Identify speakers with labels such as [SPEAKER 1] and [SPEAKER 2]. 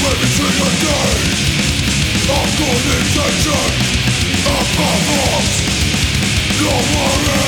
[SPEAKER 1] everything I need. Of good intention above us. No more